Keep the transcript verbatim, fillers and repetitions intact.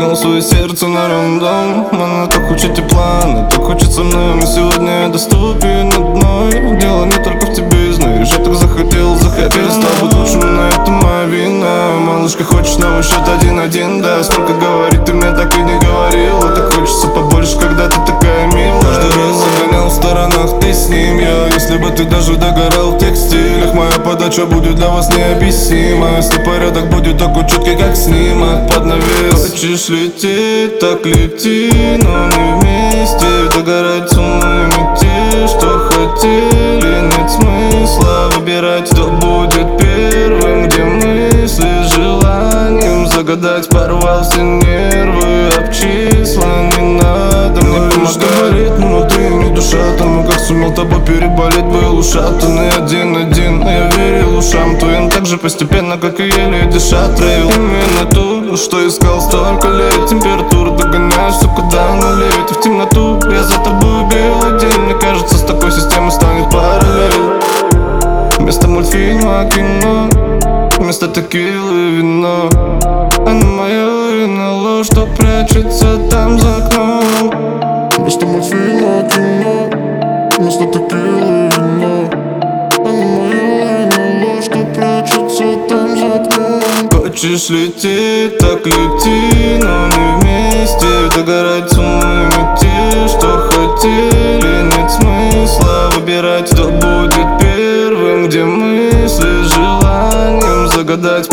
Кинул свое сердце на рандом. Она так хочет тепла, она так хочет со мной. Мы сегодня доступен одной. Дело не только в тебе, знаешь, я так захотел, захотел. С тобой лучше, но это моя вина. Малышка, хочешь новый счет один-один, да? Сколько говорит, ты мне так и не говорила. Так хочется побольше, когда ты такая милая. Каждый раз загонял в сторонах, ты с ним, я. Если бы ты даже догорал в текстилях, моя подача будет для вас необъяснима. Если порядок будет такой четкий, как снимок под навес. Хочешь лететь, так лети, но не вместе. Догорать с мной те, что хотели. Нет смысла выбирать, кто будет первым. Где мысли с желанием загадать. Порвал все нервы об числа. Не надо мне помогать, но внутри не душа. Тому как сумел тобой переболеть, был ушатанный один-один. Я верил ушам твоим так же постепенно, как и еле дышат. Трейл именно ту, что искал столько лет. Температуру догоняешь, все куда налеет. И в темноту я за тобой белый день. Мне кажется, с такой системой станет параллель. Вместо мультфильма кино, вместо текилы вино. Она моя вина, ложь, что прячется там за окном. Вместо мультфильма кино, вместо текилы вино. Она моя вина, ложь, что прячется там за окном. Хочешь лететь, так лети, но не вместе. Догорать с мной те, что хотели. Нет смысла выбирать, кто будет первым. Где мысли с желанием загадать.